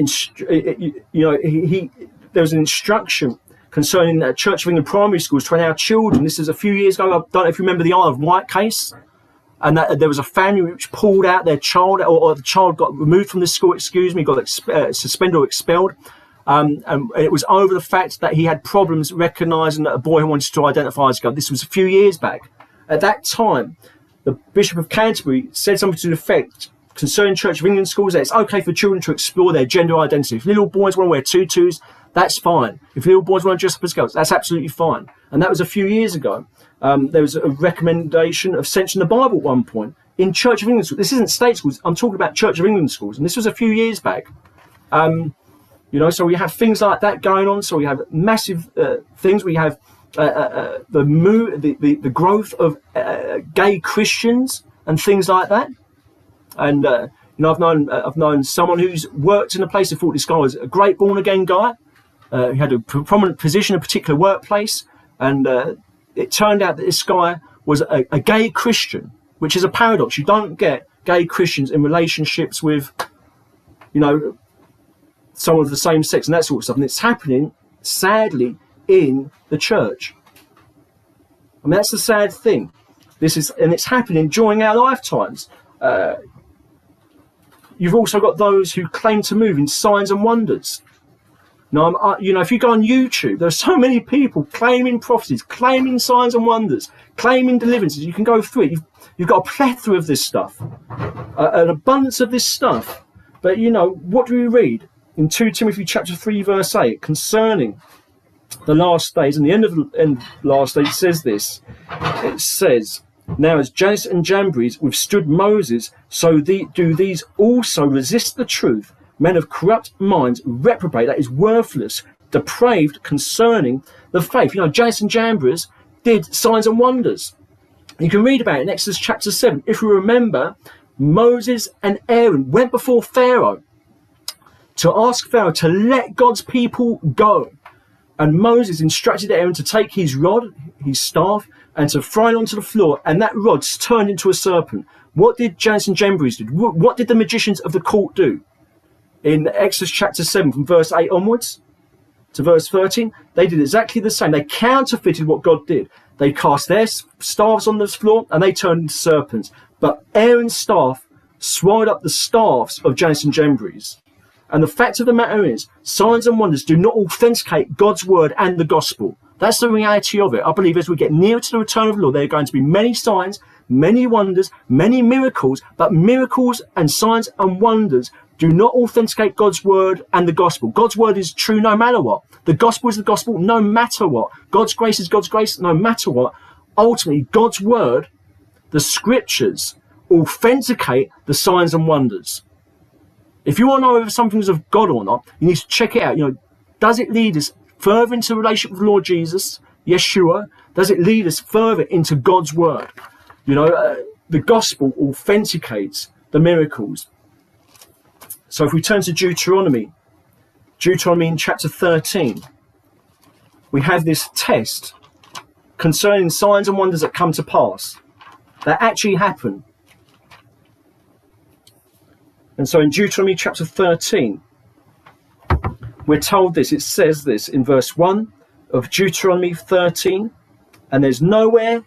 was an instruction concerning Church of England primary schools to allow children. This is a few years ago. I don't know if you remember the Isle of Wight case, and that there was a family which pulled out their child, or the child got removed from the school. Got suspended or expelled. And it was over the fact that he had problems recognising that a boy who wanted to identify as God. This was a few years back. At that time, the Bishop of Canterbury said something to the effect concerning Church of England schools that it's okay for children to explore their gender identity. If little boys want to wear tutus, that's fine. If little boys want to dress up as girls, that's absolutely fine. And that was a few years ago. There was a recommendation of censoring the Bible at one point in Church of England schools. This isn't state schools. I'm talking about Church of England schools. And this was a few years back. So we have things like that going on. So we have massive things. We have the growth of gay Christians and things like that. And I've known someone who's worked in a place who thought this guy was a great born again guy. He had a prominent position in a particular workplace, and it turned out that this guy was a gay Christian, which is a paradox. You don't get gay Christians in relationships with, someone of the same sex and that sort of stuff. And it's happening, sadly, in the church. I mean, that's the sad thing. And it's happening during our lifetimes. You've also got those who claim to move in signs and wonders. Now, if you go on YouTube, there are so many people claiming prophecies, claiming signs and wonders, claiming deliverances. You can go through it. You've got a plethora of this stuff, an abundance of this stuff. But, what do we read in 2 Timothy chapter 3, verse 8, concerning the last days and the end of the last days? It says this. It says, "Now as Jannes and Jambres withstood Moses, so do these also resist the truth. Men of corrupt minds reprobate," that is worthless, depraved concerning the faith. Jannes and Jambres did signs and wonders. You can read about it in Exodus chapter 7. If you remember, Moses and Aaron went before Pharaoh to ask Pharaoh to let God's people go. And Moses instructed Aaron to take his rod, his staff, and to throw it onto the floor, and that rod turned into a serpent. What did Jannes and Jambres do? What did the magicians of the court do? In Exodus chapter 7, from verse 8 onwards to verse 13, they did exactly the same. They counterfeited what God did. They cast their staffs on the floor, and they turned into serpents. But Aaron's staff swallowed up the staffs of Jannes and Jambres. And the fact of the matter is, signs and wonders do not authenticate God's word and the gospel. That's the reality of it. I believe as we get nearer to the return of the Lord, there are going to be many signs, many wonders, many miracles, but miracles and signs and wonders do not authenticate God's word and the gospel. God's word is true no matter what. The gospel is the gospel no matter what. God's grace is God's grace no matter what. Ultimately, God's word, the scriptures, authenticate the signs and wonders. If you want to know whether something's of God or not, you need to check it out. Does it lead us further into a relationship with the Lord Jesus, Yeshua? Does it lead us further into God's word? The gospel authenticates the miracles. So if we turn to Deuteronomy in chapter 13, we have this test concerning signs and wonders that come to pass, that actually happen. And so in Deuteronomy chapter 13, we're told this. It says this in verse 1 of Deuteronomy 13, and there's nowhere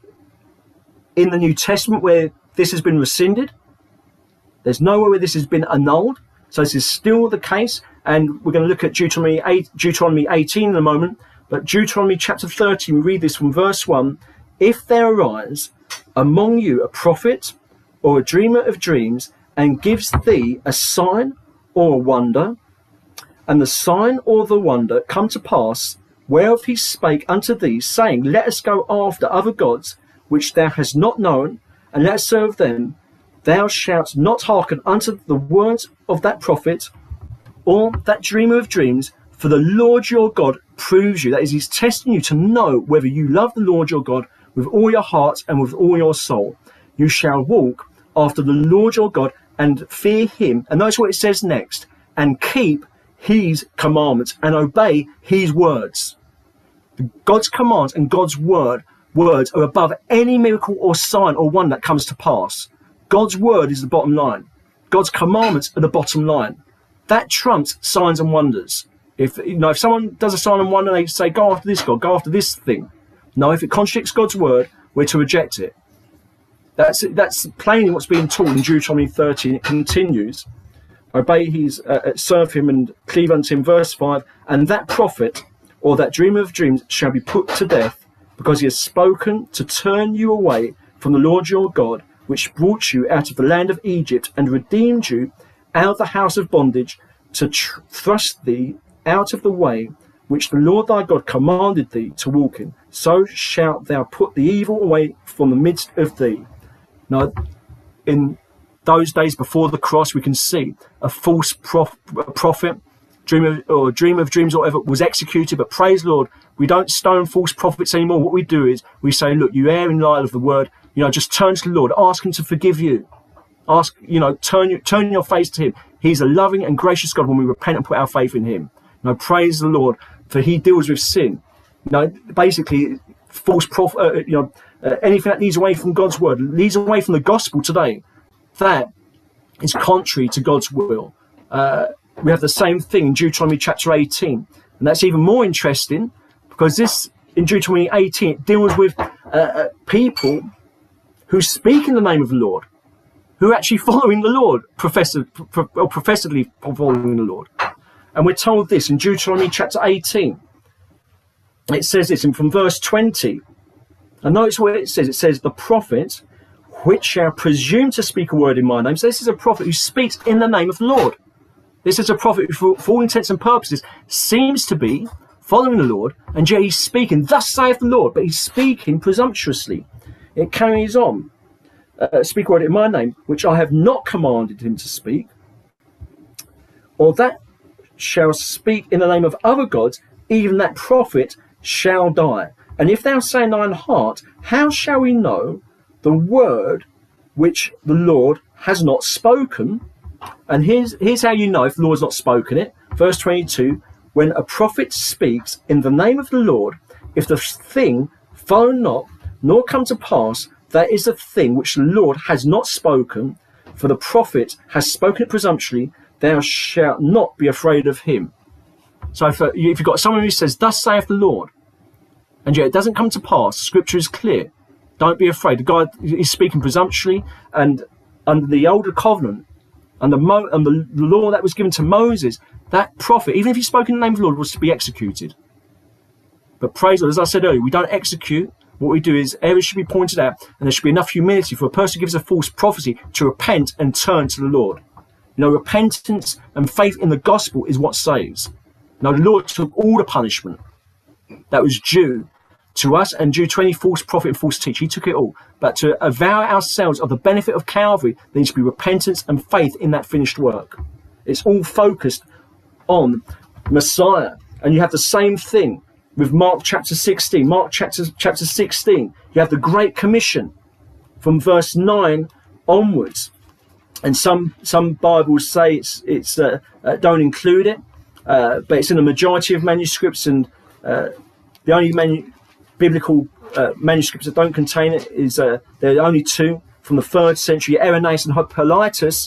in the New Testament where this has been rescinded. There's nowhere where this has been annulled. So this is still the case, and we're going to look at Deuteronomy 18 in a moment. But Deuteronomy chapter 13, we read this from verse 1. "If there arise among you a prophet or a dreamer of dreams, and gives thee a sign or a wonder, and the sign or the wonder come to pass, whereof he spake unto thee, saying, Let us go after other gods, which thou hast not known, and let us serve them, thou shalt not hearken unto the words of that prophet or that dreamer of dreams, for the Lord your God proves you." That is, he's testing you to know whether you love the Lord your God with all your heart and with all your soul. "You shall walk after the Lord your God and fear him." And notice what it says next. "And keep his commandments and obey his words." God's commands and God's words are above any miracle or sign or wonder that comes to pass. God's word is the bottom line. God's commandments are the bottom line. That trumps signs and wonders. If someone does a sign and wonder, they say, "Go after this God, go after this thing." No, if it contradicts God's word, we're to reject it. That's plainly what's being taught in Deuteronomy 13. It continues. "Obey his, serve him and cleave unto him." Verse 5, "And that prophet or that dreamer of dreams shall be put to death, because he has spoken to turn you away from the Lord your God, which brought you out of the land of Egypt and redeemed you out of the house of bondage, to thrust thee out of the way which the Lord thy God commanded thee to walk in. So shalt thou put the evil away from the midst of thee." Now, in those days before the cross, we can see a false prophet dream of dreams or whatever was executed. But praise the Lord, we don't stone false prophets anymore. What we do is we say, look, you err in light of the word. Just turn to the Lord, ask him to forgive you. Ask, turn your face to him. He's a loving and gracious God when we repent and put our faith in him. Praise the Lord, for he deals with sin. Basically, false prophet, anything that leads away from God's word, leads away from the gospel today, that is contrary to God's will. We have the same thing in Deuteronomy chapter 18, and that's even more interesting because this in Deuteronomy 18 it deals with people who speak in the name of the Lord, who are actually following the Lord, professedly following the Lord. And we're told this in Deuteronomy chapter 18. It says this, and from verse 20, and notice what it says. It says, the prophet which shall presume to speak a word in my name. So this is a prophet who speaks in the name of the Lord. This is a prophet who, for all intents and purposes, seems to be following the Lord, and yet he's speaking, thus saith the Lord, but he's speaking presumptuously. It carries on. Speak a word in my name, which I have not commanded him to speak, or that shall speak in the name of other gods, even that prophet shall die. And if thou say in thine heart, how shall we know the word which the Lord has not spoken? And here's how you know if the Lord's not spoken it. Verse 22, when a prophet speaks in the name of the Lord, if the thing follow not, nor come to pass, that is the thing which the Lord has not spoken, for the prophet has spoken it presumptuously, thou shalt not be afraid of him. So if you've got someone who says, thus saith the Lord, and yet it doesn't come to pass, Scripture is clear. Don't be afraid. The guy is speaking presumptuously, and under the older covenant, and the law that was given to Moses, that prophet, even if he spoke in the name of the Lord, was to be executed. But praise God, as I said earlier, we don't execute. What we do is errors should be pointed out, and there should be enough humility for a person who gives a false prophecy to repent and turn to the Lord. Repentance and faith in the gospel is what saves. The Lord took all the punishment that was due to us and due to any false prophet and false teacher. He took it all. But to avow ourselves of the benefit of Calvary, there needs to be repentance and faith in that finished work. It's all focused on Messiah. And you have the same thing with Mark chapter 16. Mark chapter 16, you have the Great Commission from verse 9 onwards. And some Bibles say it's don't include it, but it's in a majority of manuscripts, and the only biblical manuscripts that don't contain it is there are only two from the 3rd century. Irenaeus and Hippolytus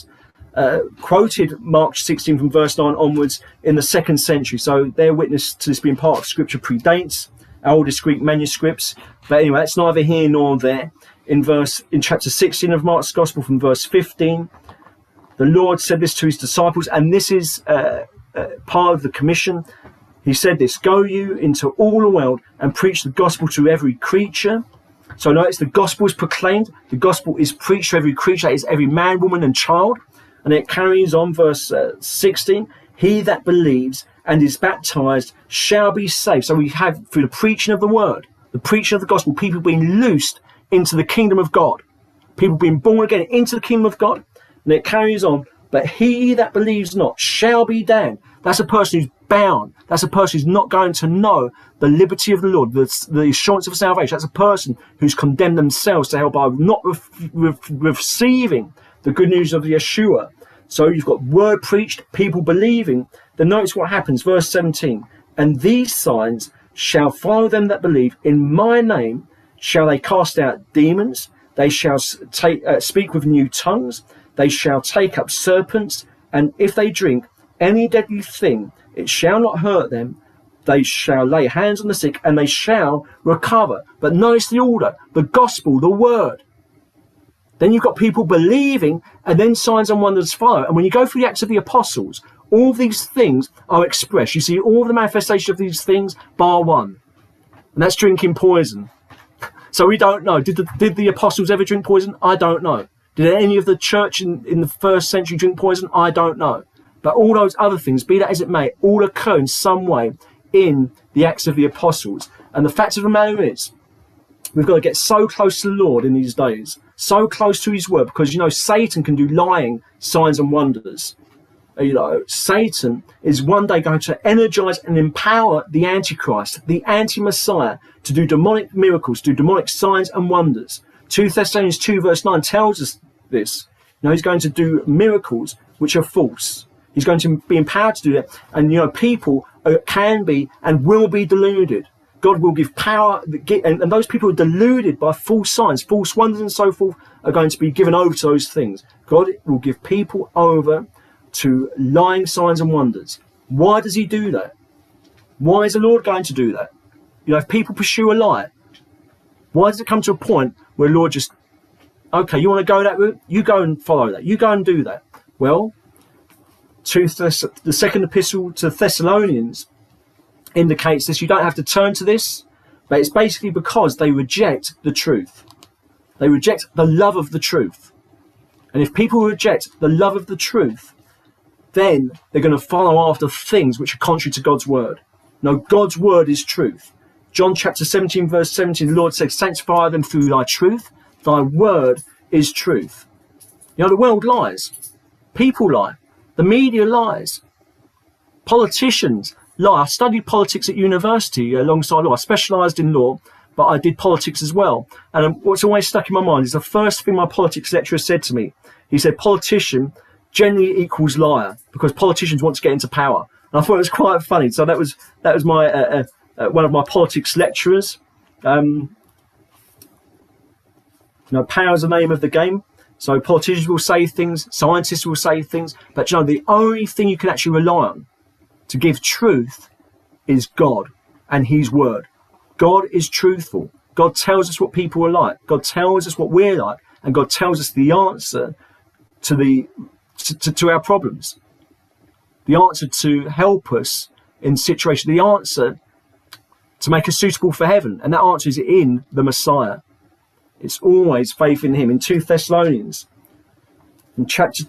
quoted Mark 16 from verse 9 onwards in the 2nd century. So their witness to this being part of Scripture predates our oldest Greek manuscripts. But anyway, that's neither here nor there. In chapter 16 of Mark's Gospel, from verse 15, the Lord said this to his disciples, and this is part of the commission. He said this, go you into all the world and preach the gospel to every creature. So notice the gospel is proclaimed, the gospel is preached to every creature, that is every man, woman and child. And it carries on, verse 16, he that believes and is baptized shall be saved. So we have, through the preaching of the word, the preaching of the gospel, people being loosed into the kingdom of God, people being born again into the kingdom of God. And it carries on, but he that believes not shall be damned. That's a person who's bound. That's a person who's not going to know the liberty of the Lord, the assurance of salvation. That's a person who's condemned themselves to hell by not receiving the good news of Yeshua. So you've got word preached, people believing. Then notice what happens, verse 17. And these signs shall follow them that believe. In my name shall they cast out demons. They shall speak with new tongues. They shall take up serpents, and if they drink any deadly thing, it shall not hurt them. They shall lay hands on the sick, and they shall recover. But notice the order, the gospel, the word. Then you've got people believing, and then signs and wonders follow. And when you go through the Acts of the Apostles, all these things are expressed. You see all the manifestation of these things, bar one. And that's drinking poison. So we don't know. Did the apostles ever drink poison? I don't know. Did any of the church in the 1st century drink poison? I don't know. But all those other things, be that as it may, all occur in some way in the Acts of the Apostles. And the fact of the matter is, we've got to get so close to the Lord in these days, so close to his word, because, Satan can do lying signs and wonders. Satan is one day going to energize and empower the Antichrist, the anti-Messiah, to do demonic miracles, do demonic signs and wonders. 2 Thessalonians 2 verse 9 tells us this. He's going to do miracles which are false. He's going to be empowered to do that. And, people can be and will be deluded. God will give power, and those people who are deluded by false signs, false wonders and so forth, are going to be given over to those things. God will give people over to lying signs and wonders. Why does he do that? Why is the Lord going to do that? If people pursue a lie, why does it come to a point where the Lord just, okay, you want to go that route? You go and follow that. You go and do that. Well, the second epistle to Thessalonians indicates this. You don't have to turn to this, but it's basically because they reject the truth. They reject the love of the truth. And if people reject the love of the truth, then they're going to follow after things which are contrary to God's word. No, God's word is truth. John chapter 17 verse 17, the Lord says, sanctify them through thy truth. Thy word is truth. The world lies. People lie. The media lies. Politicians lie. I studied politics at university alongside law. I specialised in law, but I did politics as well. And what's always stuck in my mind is the first thing my politics lecturer said to me. He said, politician generally equals liar, because politicians want to get into power. And I thought it was quite funny. So that was my one of my politics lecturers. Power is the name of the game. So politicians will say things, scientists will say things, but the only thing you can actually rely on to give truth is God and his word. God is truthful. God tells us what people are like. God tells us what we're like, and God tells us the answer to our problems. The answer to help us in situations, the answer to make us suitable for heaven, and that answer is in the Messiah. It's always faith in him. In 2 Thessalonians, in chapter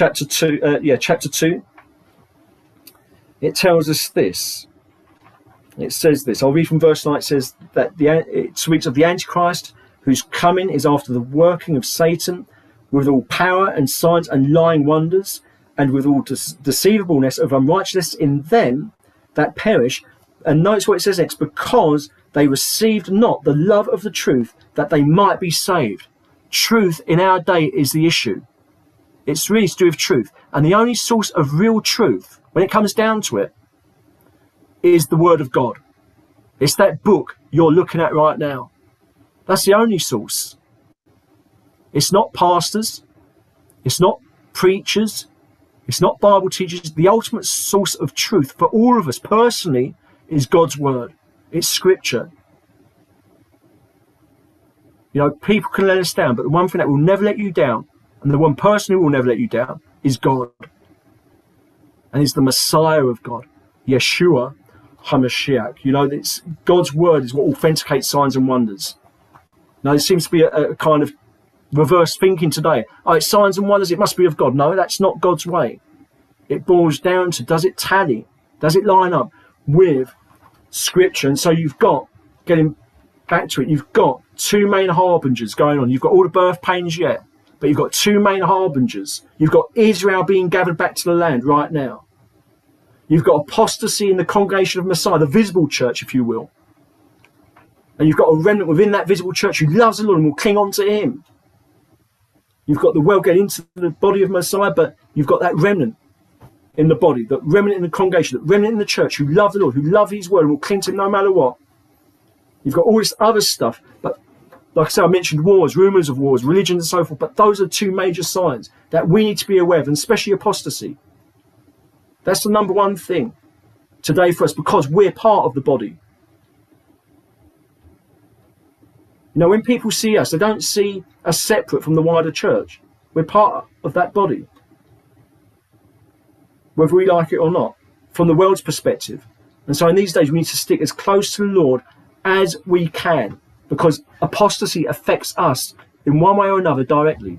2, it tells us this. It says this. I'll read from verse 9. It says that it speaks of the Antichrist, whose coming is after the working of Satan, with all power and signs and lying wonders, and with all deceivableness of unrighteousness in them that perish. And notice what it says next, because they received not the love of the truth, that they might be saved. Truth in our day is the issue. It's really to do with truth. And the only source of real truth, when it comes down to it, is the Word of God. It's that book you're looking at right now. That's the only source. It's not pastors. It's not preachers. It's not Bible teachers. The ultimate source of truth for all of us personally is God's Word. It's Scripture. People can let us down, but the one thing that will never let you down, and the one person who will never let you down, is God. And it's the Messiah of God, Yeshua HaMashiach. It's God's word is what authenticates signs and wonders. Now, there seems to be a kind of reverse thinking today. Oh, it's signs and wonders, it must be of God. No, that's not God's way. It boils down to, does it tally? Does it line up with Scripture? And so you've got, getting back to it, you've got two main harbingers going on. You've got all the birth pains yet, but you've got two main harbingers. You've got Israel being gathered back to the land right now. You've got apostasy in the congregation of Messiah, the visible church, if you will. And you've got a remnant within that visible church who loves the Lord and will cling on to him. You've got the world getting into the body of Messiah, but you've got that remnant in the body, that remnant in the congregation, that remnant in the church who love the Lord, who love his word and will cling to him no matter what. You've got all this other stuff, but like I said, I mentioned wars, rumours of wars, religions and so forth, but those are two major signs that we need to be aware of, and especially apostasy. That's the number one thing today for us, because we're part of the body. When people see us, they don't see us separate from the wider church. We're part of that body, whether we like it or not, from the world's perspective. And so in these days, we need to stick as close to the Lord as we can, because apostasy affects us in one way or another directly.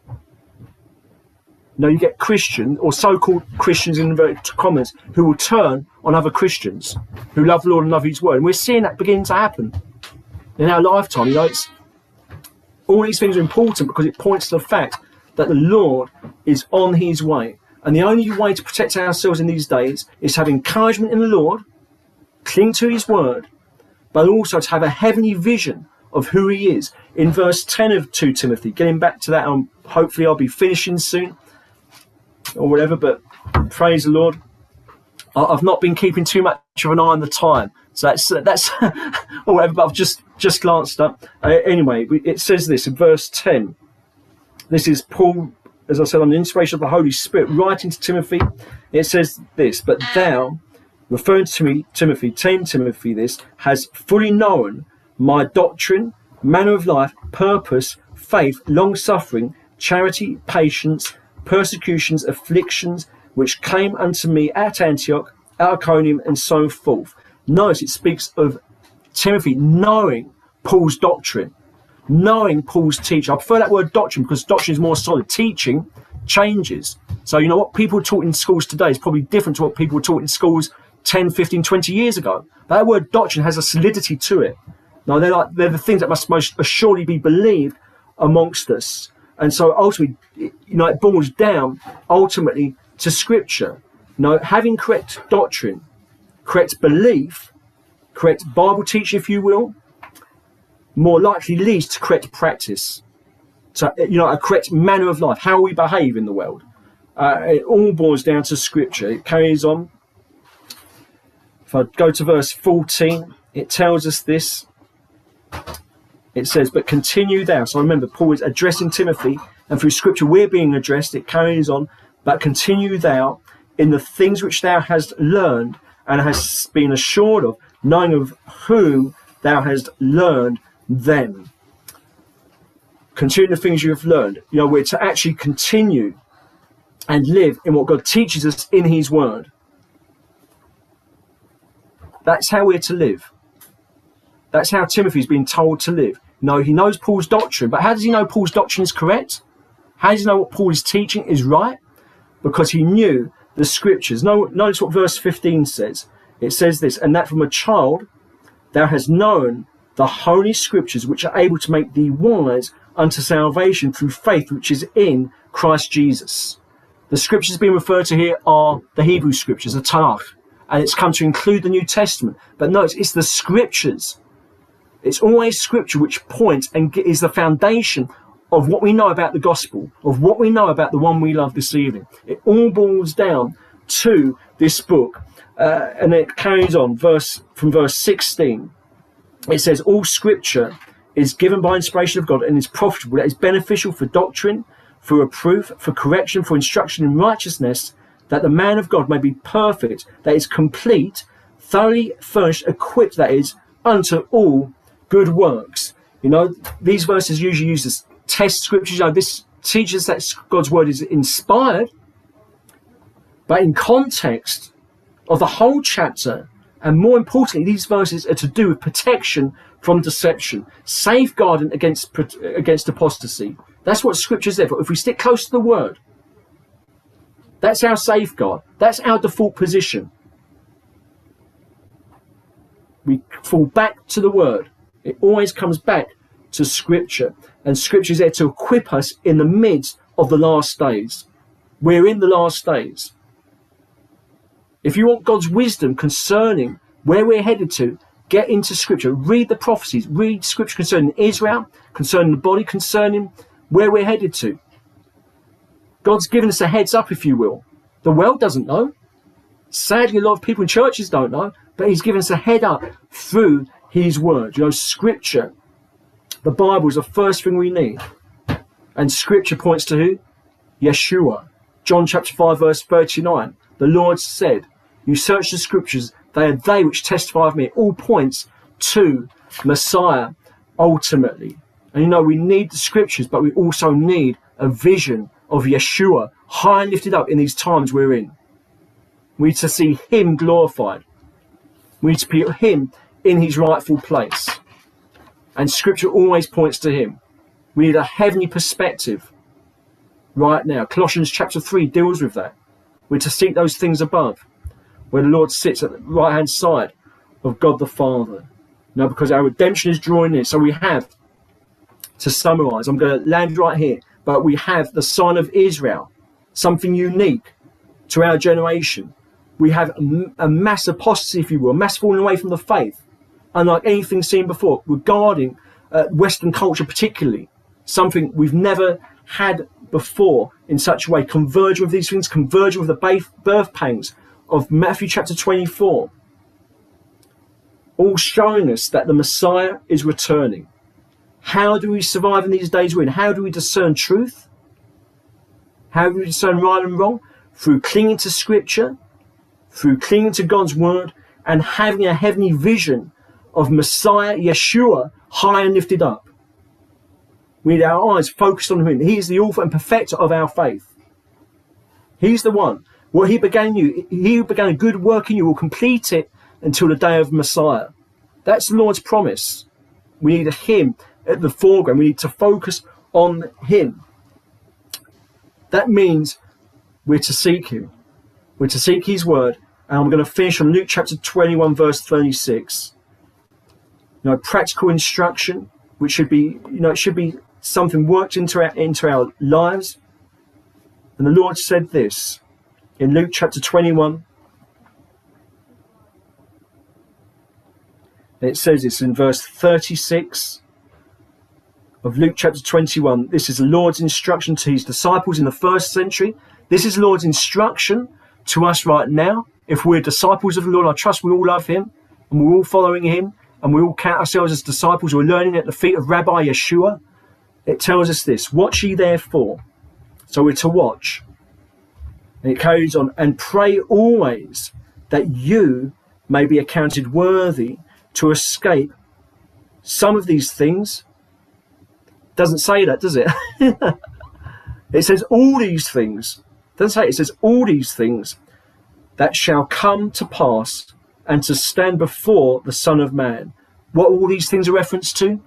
You get Christian, or so-called Christians in inverted commas, who will turn on other Christians who love the Lord and love his word. And we're seeing that begin to happen in our lifetime. It's all these things are important because it points to the fact that the Lord is on his way. And the only way to protect ourselves in these days is to have encouragement in the Lord, cling to his word, but also to have a heavenly vision of who he is. In verse 10 of 2 Timothy, getting back to that, hopefully I'll be finishing soon or whatever, but praise the Lord. I've not been keeping too much of an eye on the time. So that's or whatever, but I've just glanced up. Anyway, it says this in verse 10. This is Paul, as I said, on the inspiration of the Holy Spirit, writing to Timothy. It says this, but thou, referring to me, Timothy, this, has fully known my doctrine, manner of life, purpose, faith, long-suffering, charity, patience, persecutions, afflictions, which came unto me at Antioch, at Iconium, and so forth. Notice it speaks of Timothy knowing Paul's doctrine, knowing Paul's teaching. I prefer that word doctrine because doctrine is more solid. Teaching changes. So, you know, what people are taught in schools today is probably different to what people were taught in schools 10, 15, 20 years ago. But that word doctrine has a solidity to it. Now, they're the things that must most assuredly be believed amongst us. And so ultimately, you know, it boils down ultimately to Scripture. You know, having correct doctrine, correct belief, correct Bible teaching, if you will, more likely leads to correct practice. So, you know, a correct manner of life, how we behave in the world. It all boils down to Scripture. It carries on. If I go to verse 14, it tells us this. It says, but continue thou. So remember, Paul is addressing Timothy, and through Scripture we're being addressed. It carries on. But continue thou in the things which thou hast learned and hast been assured of, knowing of whom thou hast learned them. Continue the things you have learned. You know, we're to actually continue and live in what God teaches us in his word. That's how we're to live. That's how Timothy's been told to live. No, he knows Paul's doctrine, but how does he know Paul's doctrine is correct? How does he know what Paul is teaching is right? Because he knew the Scriptures. Notice what verse 15 says. It says this, and that from a child thou hast known the holy Scriptures, which are able to make thee wise unto salvation through faith which is in Christ Jesus. The Scriptures being referred to here are the Hebrew Scriptures, the Tanakh, and it's come to include the New Testament. But notice, it's the Scriptures. It's always Scripture which points and is the foundation of what we know about the gospel, of what we know about the one we love this evening. It all boils down to this book. And it carries on from verse 16. It says, all Scripture is given by inspiration of God and is profitable, that is beneficial for doctrine, for reproof, for correction, for instruction in righteousness, that the man of God may be perfect, that is complete, thoroughly furnished, equipped, that is, unto all good works. You know, these verses usually used as test scriptures. You know, this teaches that God's word is inspired, but in context of the whole chapter, and more importantly, these verses are to do with protection from deception, safeguarding against apostasy. That's what Scripture's there for. If we stick close to the word, that's our safeguard. That's our default position. We fall back to the word. It always comes back to Scripture. And Scripture is there to equip us in the midst of the last days. We're in the last days. If you want God's wisdom concerning where we're headed to, get into Scripture. Read the prophecies. Read Scripture concerning Israel, concerning the body, concerning where we're headed to. God's given us a heads up, if you will. The world doesn't know. Sadly, a lot of people in churches don't know, but he's given us a head up through his word. You know, Scripture, the Bible is the first thing we need. And Scripture points to who? Yeshua. John chapter 5, verse 39. The Lord said, you search the Scriptures, they are they which testify of me. It all points to Messiah ultimately. And you know, we need the Scriptures, but we also need a vision of Yeshua high and lifted up in these times we're in. We need to see him glorified. We need to put him in his rightful place. And Scripture always points to him. We need a heavenly perspective right now. Colossians chapter 3 deals with that. We're to seek those things above, where the Lord sits at the right-hand side of God the Father. Now, because our redemption is drawing near, so we have, to summarise, I'm going to land right here, but we have the sign of Israel, something unique to our generation. We have a mass apostasy, if you will, a mass falling away from the faith, unlike anything seen before, regarding Western culture particularly, something we've never had before in such a way, converging with these things, converging with the birth pangs of Matthew chapter 24, all showing us that the Messiah is returning. How do we survive in these days we're in? How do we discern truth? How do we discern right and wrong? Through clinging to Scripture, through clinging to God's word, and having a heavenly vision of Messiah, Yeshua, high and lifted up. We need our eyes focused on him. He is the author and perfecter of our faith. He's the one. What he began in you, he who began a good work in you will complete it until the day of Messiah. That's the Lord's promise. We need him at the foreground. We need to focus on him. That means we're to seek him. We're to seek his word. And I'm going to finish on Luke chapter 21, verse 36. Practical instruction, which should be, it should be something worked into our lives. And the Lord said this in Luke chapter 21. It says this in verse 36 of Luke chapter 21. This is the Lord's instruction to his disciples in the first century. This is the Lord's instruction to us right now. If we're disciples of the Lord, I trust we all love him and we're all following him and we all count ourselves as disciples who are learning at the feet of Rabbi Yeshua. It tells us this: watch ye therefore. So we're to watch. And it carries on, and pray always that you may be accounted worthy to escape some of these things. Doesn't say that, does it? It says all these things. Doesn't say it. It says all these things that shall come to pass and to stand before the Son of Man. What all these things are reference to?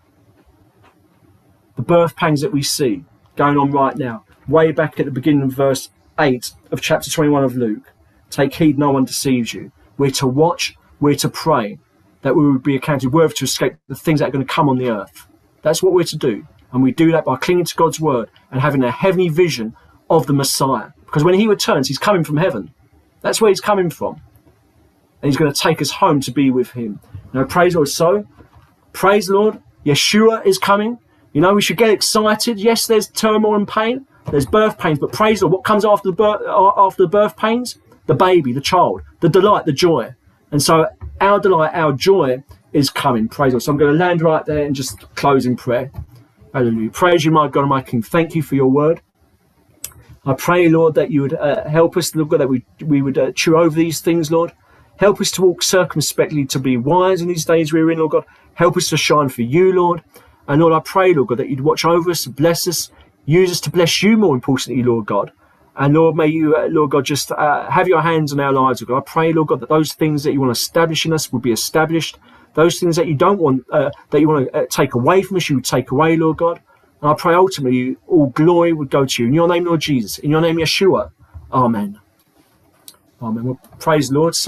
The birth pangs that we see going on right now. Way back at the beginning of verse 8 of chapter 21 of Luke. Take heed no one deceives you. We're to watch, we're to pray, that we would be accounted worthy to escape the things that are going to come on the earth. That's what we're to do. And we do that by clinging to God's word and having a heavenly vision of the Messiah. Because when he returns, he's coming from heaven. That's where he's coming from. And he's going to take us home to be with him. Praise the Lord. So, praise the Lord. Yeshua is coming. We should get excited. Yes, there's turmoil and pain. There's birth pains. But praise the Lord. What comes after the birth pains? The baby, the child, the delight, the joy. And so our delight, our joy is coming. Praise the Lord. So I'm going to land right there and just close in prayer. Hallelujah. Praise you, my God and my King. Thank you for your word. I pray, Lord, that you would help us, Lord God, that we would chew over these things, Lord. Help us to walk circumspectly, to be wise in these days we're in, Lord God. Help us to shine for you, Lord. And Lord, I pray, Lord God, that you'd watch over us, bless us, use us to bless you more importantly, Lord God. And Lord, may you, Lord God, just have your hands on our lives, Lord God. I pray, Lord God, that those things that you want to establish in us will be established. Those things that you don't want, that you want to take away from us, you would take away, Lord God. And I pray ultimately all glory would go to you. In your name, Lord Jesus. In your name, Yeshua. Amen. Amen. Well, praise the Lord.